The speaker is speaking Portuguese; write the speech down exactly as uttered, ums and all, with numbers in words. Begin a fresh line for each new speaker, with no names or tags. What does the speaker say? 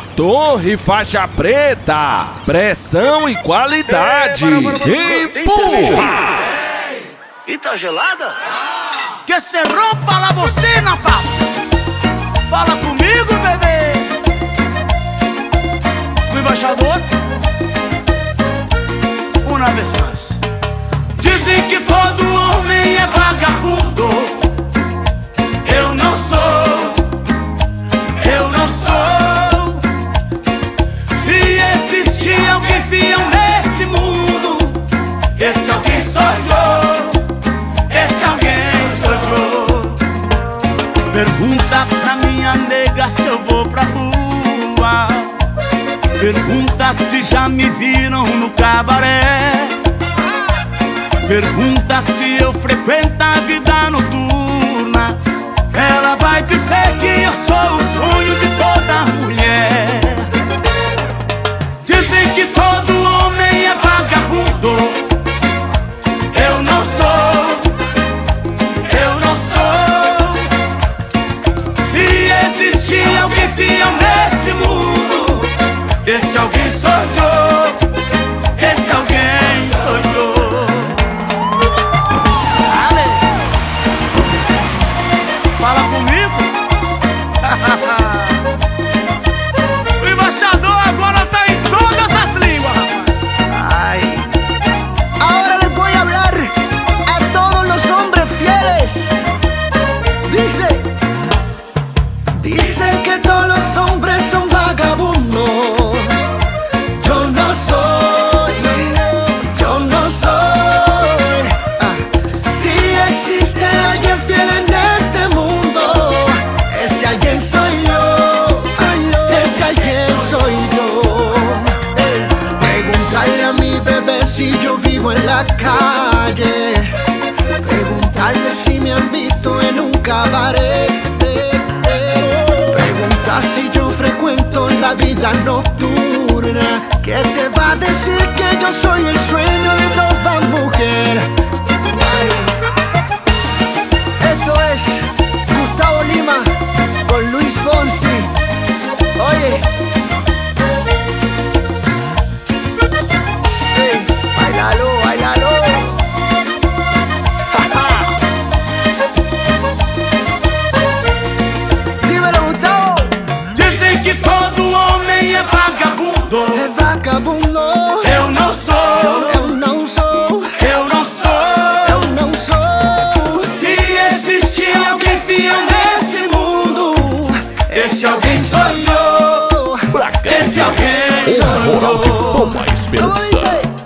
Torre Faixa Preta, pressão e qualidade. Empurra!
E tá gelada?
Que se rompa la bocina, papo. Fala comigo, bebê. O embaixador, uma vez mais. Dizem que todo homem é vagabundo. Eu não sou, eu não sou. Se existir alguém fiel nesse mundo, esse alguém sou eu. Esse alguém sou eu. Pergunta pra minha nega se eu vou pra rua. Pergunta se já me viram no cabaré. Pergunta se eu frequento a vida noturna. Ela vai dizer que eu sou o sonho de toda mulher. Dizem que todo homem é vagabundo. Eu não sou, eu não sou. Se existir alguém fiel nesse mundo, esse alguém sou eu. Esse alguém sou eu. Fala comigo. O embaixador agora tá em todas as línguas, rapaz.
Ay. Ahora les voy a hablar a todos los hombres fieles. Dice, dicen que todos los hombres son vagabundos. Yo no soy, yo no soy. Ah. Si existe alguien fiel en este mundo, ese alguien soy yo, ese alguien soy yo. Ey. Preguntarle a mi bebé si yo vivo en la calle. Preguntarle si me han visto en un cabaret. Pregunta si yo frecuento la vida nocturna. ¿Qué te va a decir que yo soy el sueño de toda mujer? Ay. Esto es Gustavo Lima con Luis Fonsi. Oye, hey, bailalo, bailalo. Ja, ja. Dímelo, Gustavo.
Dizem que todo homem é vagabundo.
É vagabundo.
Eu não sou,
Eu não sou,
eu não sou.
eu não sou.
Se existir alguém fiel nesse mundo, esse alguém sou eu. Esse alguém sou
Oral de
eu.
Bomba Esperança.
Como dice?